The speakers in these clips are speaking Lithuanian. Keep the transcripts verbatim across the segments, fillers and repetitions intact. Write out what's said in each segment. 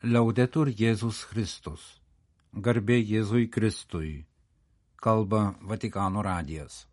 Liaudetur Jėzus Kristus. Garbė Jėzui Kristui. Kalba Vatikano radijas.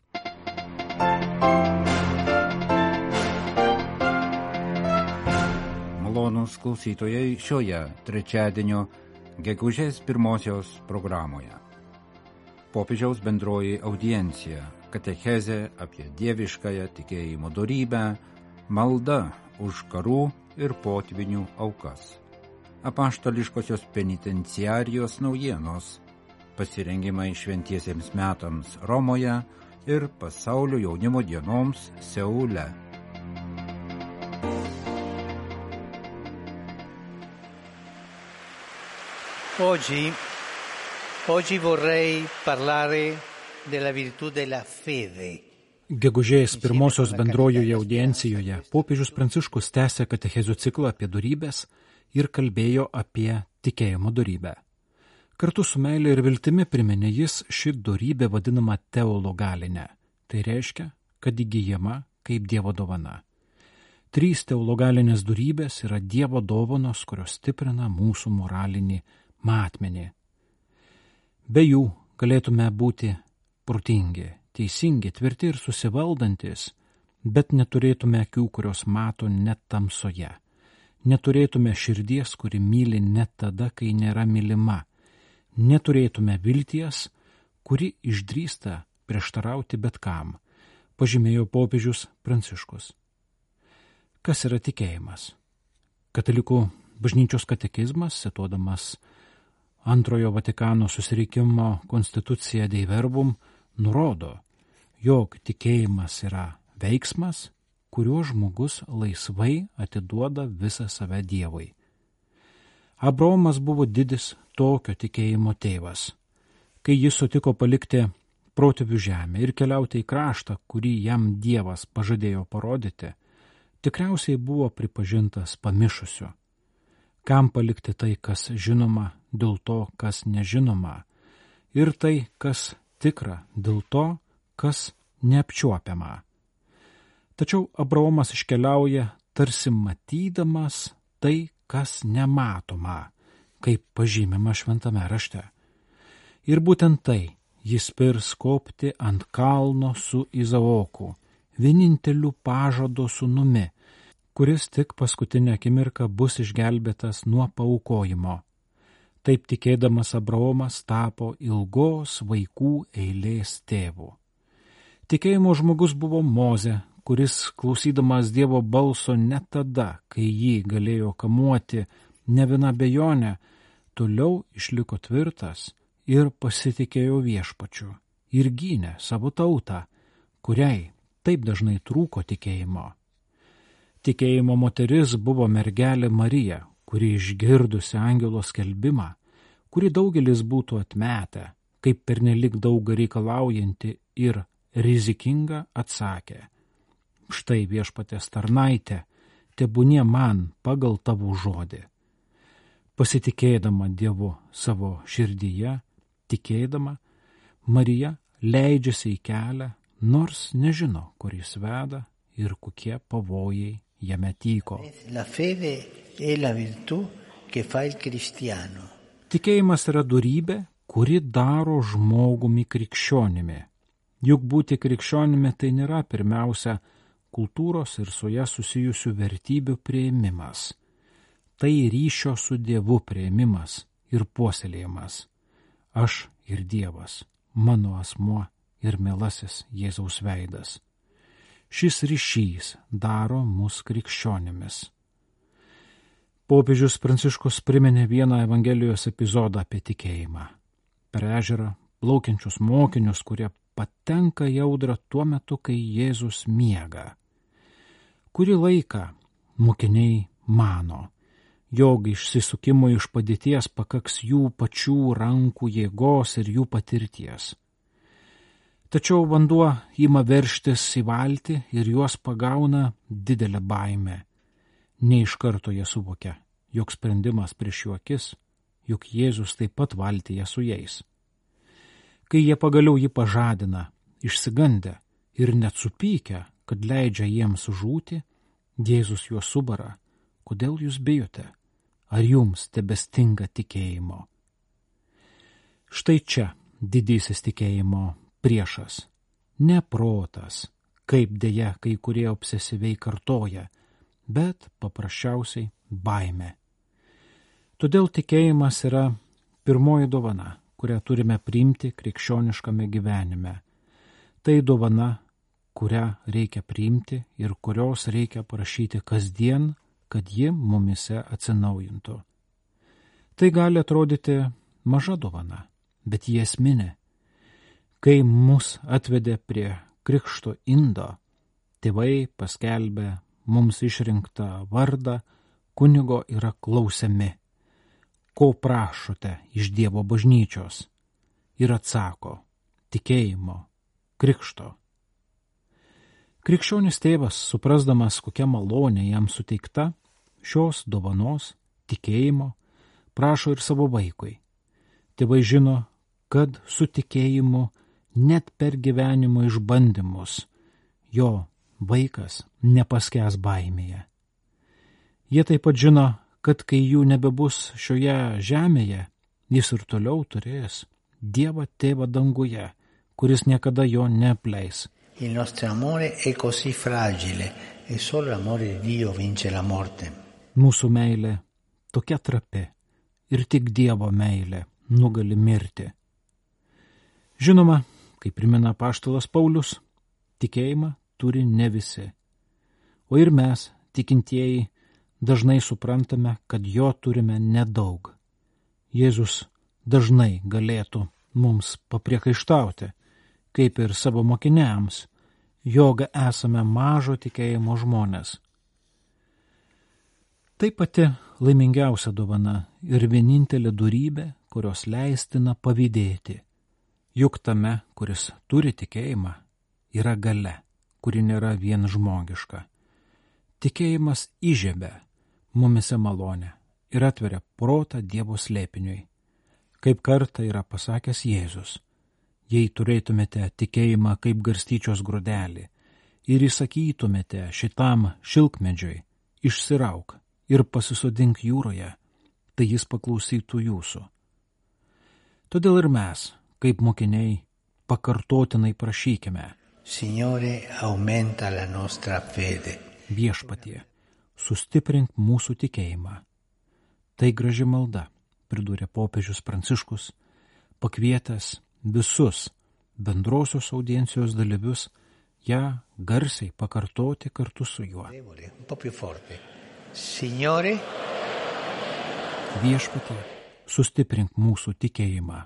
Malonūs klausytojai šioje trečiadienio gegužės pirmosios programoje. Popiežiaus bendroji audiencija, katechezė apie dieviškąją tikėjimo dorybę, malda už karų ir potvinių aukas. Apaštališkosios penitenciarijos naujienos, pasirengimai šventiesiems metams Romoje ir pasaulio jaunimo dienoms Seule. Oggi, oggi vorrei parlare della virtù della fede. Gegužės pirmosios bendrojoje audiencijoje popiežius Pranciškus tęsė katechezių ciklą apie dorybes ir kalbėjo apie tikėjimo dorybę. Kartu su meile ir viltimi priminė jis ši dorybė vadinama teologaline. Tai reiškia, kad įgyjama kaip Dievo dovana. Trys teologalinės dorybės yra Dievo dovanos, kurios stiprina mūsų moralinį matmenį. Be jų galėtume būti protingi, teisingi, tvirti ir susivaldantis, bet neturėtume akių, kurios mato net tamsoje. Neturėtume širdies, kuri myli net tada, kai nėra mylima. Neturėtume vilties, kuri išdrįsta prieštarauti bet kam, pažymėjo popiežius Pranciškus. Kas yra tikėjimas? Katalikų bažnyčios katekizmas, cituodamas Antrojo Vatikano susirinkimo konstituciją Dei Verbum, nurodo, jog tikėjimas yra veiksmas, kuriuo žmogus laisvai atiduoda visą save Dievui. Abraomas buvo didis tokio tikėjimo tėvas. Kai jis sutiko palikti protėvių žemę ir keliauti į kraštą, kurį jam Dievas pažadėjo parodyti, tikriausiai buvo pripažintas pamišusiu. Kam palikti tai, kas žinoma, dėl to, kas nežinoma, ir tai, kas tikra, dėl to, kas neapčiuopiama. Tačiau Abraomas iškeliauja tarsi matydamas tai, kas nematoma, kaip pažymima šventame rašte. Ir būtent tai jis pirs kopti ant kalno su Izaoku, vieninteliu pažado sūnumi, kuris tik paskutinę akimirką bus išgelbėtas nuo paaukojimo. Taip tikėdamas Abraomas tapo ilgos vaikų eilės tėvu. Tikėjimo žmogus buvo Mozė, kuris, klausydamas Dievo balso ne tada, kai jį galėjo kamuoti ne viena abejonė, toliau išliko tvirtas ir pasitikėjo viešpačiu ir gynė savo tautą, kuriai taip dažnai trūko tikėjimo. Tikėjimo moteris buvo mergelė Marija, kuri išgirdusi angelo skelbimą, kurį daugelis būtų atmetę, kaip pernelyg daug reikalaujanti ir rizikinga, atsakė: štai viešpaties tarnaitė, tebūnie man pagal tavo žodį. Pasitikėdama Dievu savo širdyje, tikėdama, Marija leidžiasi į kelią, nors nežino, kur jis veda ir kokie pavojai jame tyko. La fede è la virtù che fa il cristiano. Tikėjimas yra dorybė, kuri daro žmogumi krikščionimi. Juk būti krikščionimi tai nėra pirmiausia kultūros ir su ją susijusių vertybių priėmimas. Tai ryšio su Dievu priėmimas ir puoselėjimas. Aš ir Dievas, mano asmuo ir mielasis Jėzaus veidas. Šis ryšys daro mus krikščionimis. Popiežius Pranciškus priminė vieną Evangelijos epizodą apie tikėjimą. Per ežerą plaukiančius mokinius, kurie patenka į audrą tuo metu, kai Jėzus miega. Kurį laiką mokiniai mano, jog išsisukimo iš padėties pakaks jų pačių rankų jėgos ir jų patirties. Tačiau vanduo ima veržtis į valtį ir juos pagauna didelė baimė. Ne iš karto jie suvokia, jog sprendimas prieš jų akis, juk Jėzus taip pat valtyje su jais. Kai jie pagaliau jį pažadina, išsigandę ir net supykę, kad leidžia jiems žūti, Jėzus juos subara: kodėl jūs bijote? ar jums tebestinga tikėjimo? Štai čia didysis tikėjimo priešas. Ne protas, kaip dėja kai kurie obsesyviai kartoja, bet paprasčiausiai baimė. Todėl tikėjimas yra pirmoji dovana, kurią turime priimti krikščioniškame gyvenime. Tai dovana, kurią reikia priimti ir kurios reikia prašyti kasdien, kad ji mumise atsinaujintų. Tai gali atrodyti maža dovana, bet ji esminė. Kai mus atvedė prie krikšto indo, tėvai paskelbė mums išrinktą vardą, kunigo yra klausiami, ko prašote iš Dievo bažnyčios, ir atsako, tikėjimo, krikšto. Krikščionis tėvas, suprasdamas, kokia malonė jam suteikta, šios dovanos, tikėjimo, prašo ir savo vaikui. Tėvai žino, kad su tikėjimu net per gyvenimo išbandymus jo vaikas nepaskęs baimėje. Jie taip pat žino, kad kai jų nebebus šioje žemėje, jis ir toliau turės Dievą tėvą danguje, kuris niekada jo neapleis. Il nostro amore è così fragile e solo l'amore di Dio vince la morte. Mūsų meilė tokia trapi ir tik Dievo meilė nugali mirti. Žinoma, kaip primena apaštalas Paulius, tikėjimą turi ne visi. O ir mes, tikintieji, dažnai suprantame, kad jo turime nedaug. Jėzus dažnai galėtų mums papriekaištauti, kaip ir savo mokiniams, jog esame mažo tikėjimo žmonės. Tai pati laimingiausia dovana ir vienintelė dorybė, kurios leistina pavydėti. Juk tame, kuris turi tikėjimą, yra galia, kuri nėra vien žmogiška. Tikėjimas įžiebia mumise malonę ir atveria protą Dievo slėpiniui. Kaip kartą yra pasakęs Jėzus, jei turėtumėte tikėjimą kaip garstyčios grūdelį ir įsakytumėte šitam šilkmedžiui, išsirauk ir pasisodink jūroje, tai jis paklausytų jūsų. Todėl ir mes, kaip mokiniai, pakartotinai prašykime. Signore, aumenta la nostra fede. Viešpatie, sustiprink mūsų tikėjimą. Tai graži malda, pridūrė popiežius Pranciškus, pakvietęs visus bendrosios audiencijos dalyvius ją garsiai pakartoti kartu su juo. Un po' più forte. Signore, viešpatie, sustiprink mūsų tikėjimą.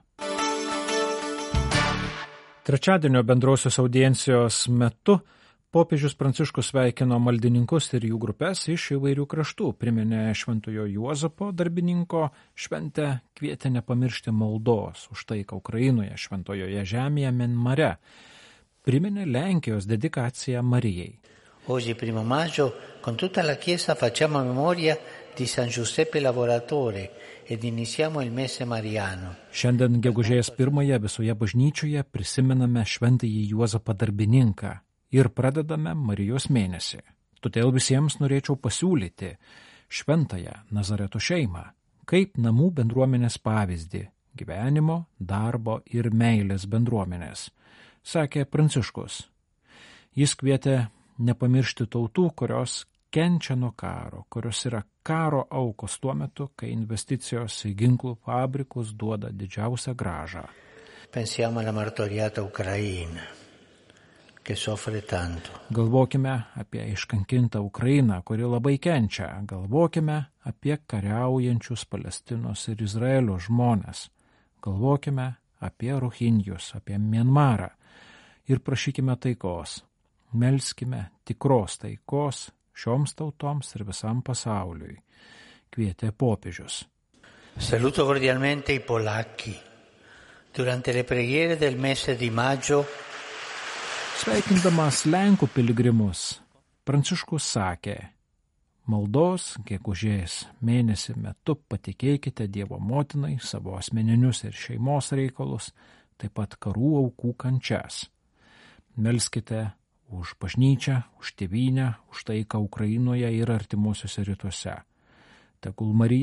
Trečiadienio bendrosios audiencijos metu popiežius Pranciškus sveikino maldininkus ir jų grupės iš įvairių kraštų, priminė Šventojo Juozapo darbininko šventę, kvietė nepamiršti maldos už taiką Ukrainoje, Šventojoje žemėje Mianmare, priminė Lenkijos dedikaciją Marijai. Oggi, primo maggio, con tutta la Chiesa facciamo memoria di San Giuseppe Lavoratore ed iniziamo il mese mariano. Šiandien gegužės pirmąją visoje bažnyčioje prisimename šventąjį Juozapą darbininką ir pradedame Marijos mėnesį. Todėl visiems norėčiau pasiūlyti šventąją Nazareto šeimą kaip namų bendruomenės pavyzdį, gyvenimo, darbo ir meilės bendruomenės, sakė Pranciškus. Jis kvietė nepamiršti tautų, kurios kenčia nuo karo, kurios yra karo aukos tuo metu, kai investicijos į ginklų fabrikus duoda didžiausią grąžą. Pensiamo alla martoriata Ucraina, che soffre tanto. Galvokime apie iškankintą Ukrainą, kuri labai kenčia. Galvokime apie kariaujančius Palestinos ir Izraelio žmones. Galvokime apie Rohingjus, apie Mianmarą ir prašykime taikos. Melskime tikros taikos šioms tautoms ir visam pasauliui, kvietė popiežius. Saluto cordialmente i polacchi. Durante le preghiere del mese di maggio, sveikindamas Lenkų piligrimus, Pranciškus sakė, maldos gegužės mėnesį metu patikėkite Dievo motinai savo asmeninius ir šeimos reikalus, taip pat karų aukų kančias. Melskite už bažnyčią, už tėvynę, už taiką Ukrainoje ir artimuosiuose rytuose. Tegul Marija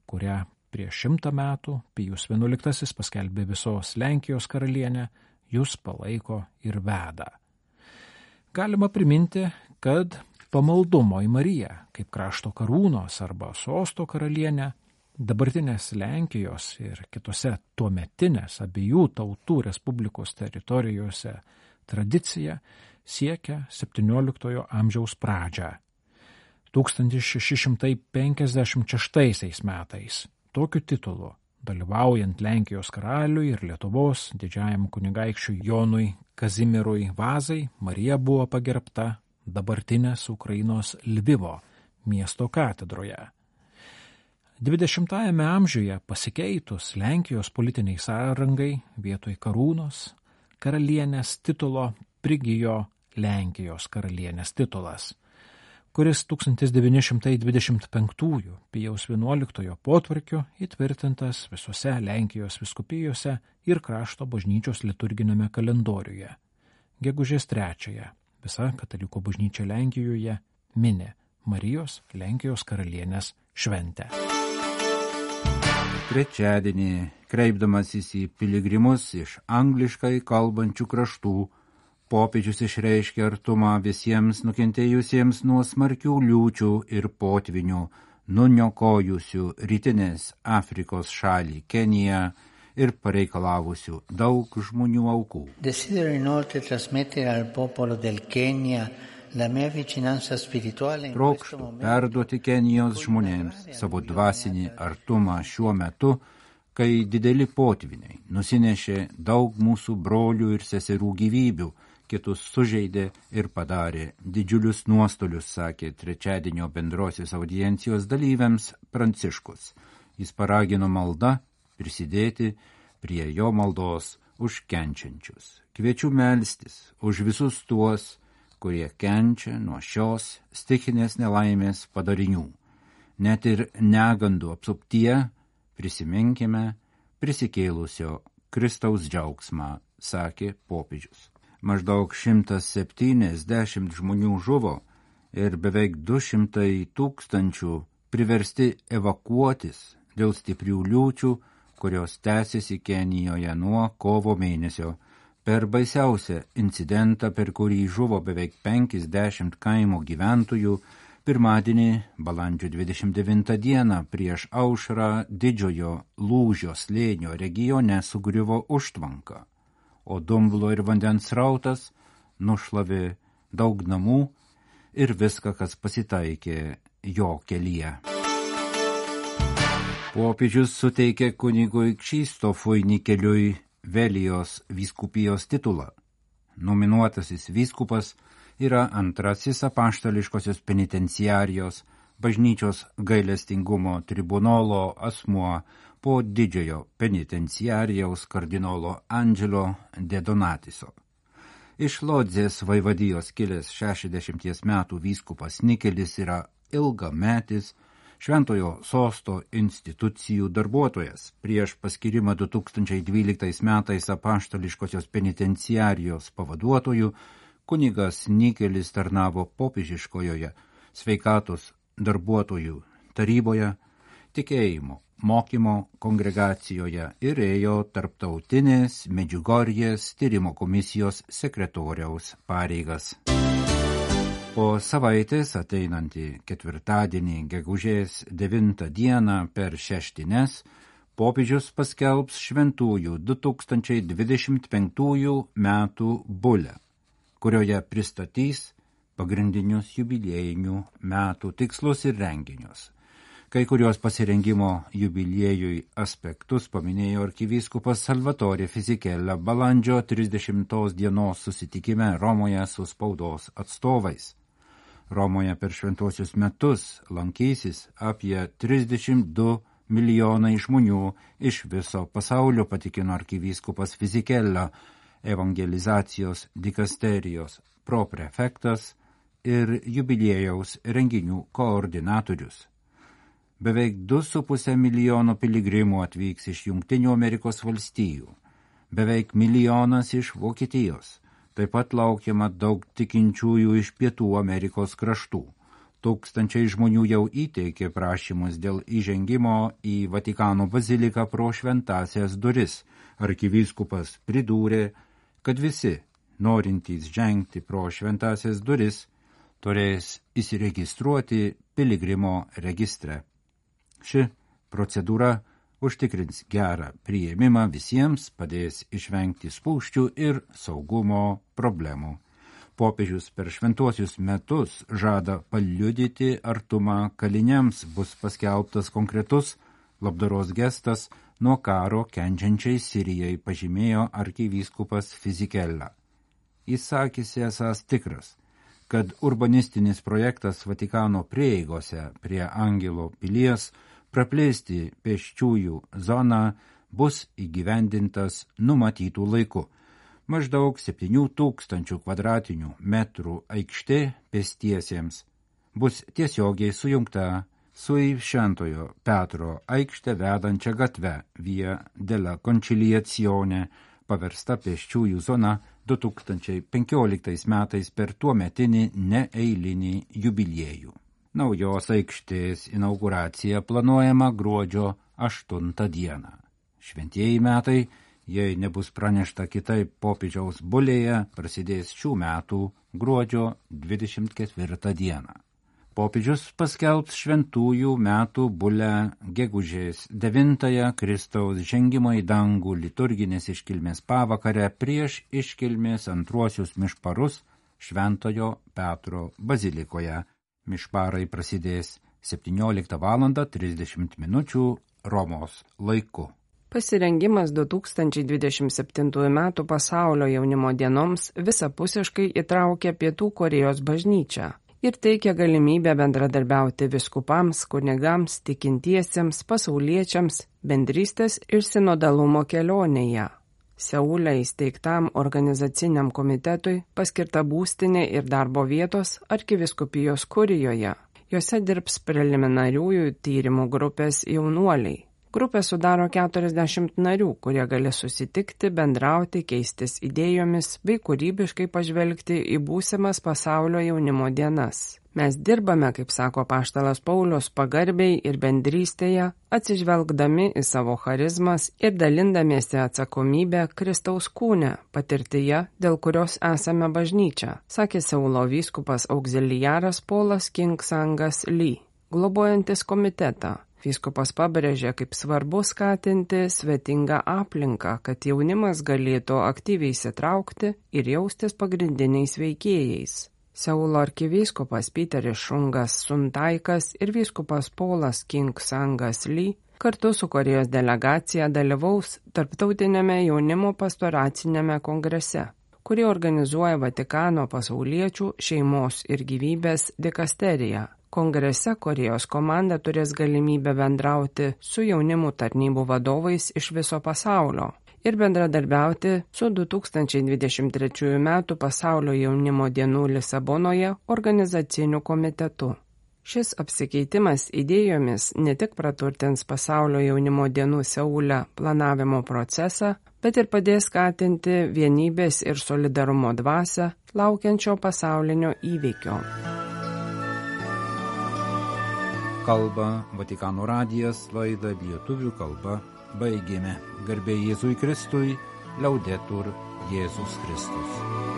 kurią prieš šimtą metų Pijus vienuoliktasis paskelbė visos Lenkijos karalienę, jūs palaiko ir veda. Galima priminti, kad pamaldumo į Mariją, kaip krašto karūnos arba sosto karalienę, dabartinės Lenkijos ir kitose tuometinės abiejų tautų respublikos teritorijose tradicija siekia septynioliktojo amžiaus pradžią. tūkstantis šeši šimtai penkiasdešimt šeštaisiais metais tokiu titulu, dalyvaujant Lenkijos karaliui ir Lietuvos didžiajam kunigaikščiui Jonui Kazimierui Vazai, Marija buvo pagerbta dabartinės Ukrainos Lvivo miesto katedroje. dvidešimtajame amžiuje pasikeitus Lenkijos politiniai sąrangai vietoj karūnos karalienės titulo prigijo Lenkijos karalienės titulas, kuris tūkstantis devyni šimtai dvidešimt penktųjų Pijaus vienuoliktojo potvarkiu įtvirtintas visose Lenkijos vyskupijose ir krašto bažnyčios liturginėme kalendoriuje. Gegužės trečiąją visa katalikų bažnyčia Lenkijoje mini Marijos Lenkijos karalienės šventę. Trečiadienį, kreipdamasis į piligrimus iš angliškai kalbančių kraštų, popiežius išreiškė artumą visiems nukentėjusiems nuo smarkių liūčių ir potvinių, nuniokojusių rytinės Afrikos šalį Keniją ir pareikalavusių daug žmonių aukų. Desidero inoltre trasmettere al popolo del Kenya la mia vicinanza spirituale. Trokštų perduoti Kenijos žmonėms savo dvasinį artumą šiuo metu, kai dideli potviniai nusinešė daug mūsų brolių ir seserų gyvybių, kitus sužeidė ir padarė didžiulius nuostolius, sakė trečiadienio bendrosios audiencijos dalyviams Pranciškus. Jis paragino maldą prisidėti prie jo maldos už kenčiančius. Kviečiu melstis už visus tuos, kurie kenčia nuo šios stichinės nelaimės padarinių. Net ir negandų apsuptyje prisiminkime prisikėlusio Kristaus džiaugsmą, sakė popiežius. Maždaug šimtas septyniasdešimt žmonių žuvo ir beveik du šimtai tūkstančių priversti evakuotis dėl stiprių liūčių, kurios tęsiasi Kenijoje nuo kovo mėnesio. Per baisiausią incidentą, per kurį žuvo beveik penkiasdešimt kaimo gyventojų, pirmadienį, balandžio dvidešimt devintą dieną, prieš aušrą Didžiojo Lūžio slėnio regione sugriuvo užtvanka, o dumblo ir vandens srautas nušlavė daug namų ir viską, kas pasitaikė jo kelyje. Popiežius suteikė kunigui Krzysztofui Nikeliui Velijos vyskupijos titulą. Nominuotasis vyskupas yra antrasis apaštališkosios penitenciarijos bažnyčios gailestingumo tribunolo asmuo po didžiojo penitenciarijaus kardinolo Angelo de Donatiso. Iš Lodzės vaivadijos kilęs šešiasdešimties metų vyskupas Nikelis yra ilgametis Šventojo sosto institucijų darbuotojas. Prieš paskirimą du tūkstančiai dvyliktais metais apaštališkosios penitenciarijos pavaduotojų kunigas Nikelis tarnavo popiežiškojoje sveikatos darbuotojų taryboje, tikėjimo mokymo kongregacijoje ir ėjo tarptautinės Medžiugorjės tyrimo komisijos sekretoriaus pareigas. Po savaitės ateinantį ketvirtadienį gegužės devintą dieną per šeštines popiežius paskelbs šventųjų du tūkstančiai dvidešimt penktųjų metų bulę, kurioje pristatys pagrindinius jubiliejinių metų tikslus ir renginius. Kai kurios pasirengimo jubiliejui aspektus paminėjo arkivyskupas Salvatore Fisichella balandžio trisdešimtos dienos susitikime Romoje su spaudos atstovais. Romoje per šventuosius metus lankysis apie trisdešimt du milijonai žmonių iš viso pasaulio, patikino arkivyskupas Fisichella, evangelizacijos dikasterijos proprefektas ir jubiliejaus renginių koordinatorius. Beveik du su puse milijono piligrimų atvyks iš Jungtinių Amerikos valstijų, beveik milijonas iš Vokietijos. Taip pat laukiama daug tikinčiųjų iš Pietų Amerikos kraštų. Tūkstančiai žmonių jau įteikė prašymus dėl įžengimo į Vatikano baziliką pro šventąsias duris. Arkivyskupas pridūrė, kad visi, norintys žengti pro šventąsias duris, turės įsiregistruoti piligrimo registre. Ši procedūra užtikrins gerą priėmimą visiems, padės išvengti spūsčių ir saugumo problemų. Popiežius per šventuosius metus žada paliudyti artumą kaliniams, bus paskelbtas konkretus labdaros gestas nuo karo kenčiančiai Sirijai, pažymėjo arkivyskupas Fisichella. Jis sakėsi esąs tikras, kad urbanistinis projektas Vatikano prieigose prie Angelo pilies praplėsti pėsčiųjų zoną bus įgyvendintas numatytų laiku. Maždaug septynių tūkstančių kvadratinių metrų aikštė pėstiesiems bus tiesiogiai sujungta su į Šventojo Petro aikštę vedančia gatve Via della Conciliazione, paversta pėsčiųjų zona du tūkstančiai penkioliktais metais per tuometinį neeilinį jubiliejų. Naujos aikštės inauguracija planuojama gruodžio aštuntą dieną. Šventieji metai, jei nebus pranešta kitaip popiežiaus bulėje, prasidės šių metų gruodžio dvidešimt ketvirtą dieną. Popiežius paskelbs šventųjų metų bulę gegužės devintąją Kristaus žengimo į dangų liturginės iškilmės pavakarę prieš iškilmės antruosius mišparus Šventojo Petro bazilikoje. Mišparai prasidės septynioliktą valandą trisdešimt minučių Romos laiku. Pasirengimas du tūkstančiai dvidešimt septintųjų metų pasaulio jaunimo dienoms visapusiškai įtraukia Pietų Korėjos bažnyčią ir teikia galimybę bendradarbiauti viskupams, kunigams, tikintiesiems, pasauliečiams, bendrystės ir sinodalumo kelionėje. Seule įsteigtam organizaciniam komitetui paskirta būstinė ir darbo vietos arkivyskupijos kurijoje. Jose dirbs preliminariųjų tyrimų grupės jaunuoliai. Grupę sudaro keturiasdešimt narių, kurie gali susitikti, bendrauti, keistis idėjomis bei kūrybiškai pažvelgti į būsimas pasaulio jaunimo dienas. Mes dirbame, kaip sako apaštalas Paulius, pagarbiai ir bendrystėje, atsižvelgdami į savo charizmas ir dalindamiesi atsakomybę Kristaus kūne, patirtyje, dėl kurios esame bažnyčia, sakė Seulo vyskupas auxiliaras Polas Kingsangas Lee, globojantis komitetą. Vyskupas pabrėžė, kaip svarbu skatinti svetingą aplinką, kad jaunimas galėtų aktyviai įsitraukti ir jaustis pagrindiniais veikėjais. Seulo arkivyskupas Piteris Šungas Suntaikas ir vyskupas Polas Kingsangas Lee kartu su Korėjos delegacija dalyvaus tarptautinėme jaunimo pastoracinėme kongrese, kurį organizuoja Vatikano pasauliečių šeimos ir gyvybės dikasterija. Kongrese Korėjos komanda turės galimybę bendrauti su jaunimų tarnybų vadovais iš viso pasaulio ir bendradarbiauti su du tūkstančiai dvidešimt trečiųjų metų pasaulio jaunimo dienų Lisabonoje organizaciniu komitetu. Šis apsikeitimas idėjomis ne tik praturtins pasaulio jaunimo dienų Seule planavimo procesą, bet ir padės skatinti vienybės ir solidarumo dvasią laukiančio pasaulinio įvykio. Kalba Vatikano radijas, laidą lietuvių kalba baigėme. Garbė Jėzui Kristui, Laudetur Jėzus Kristus.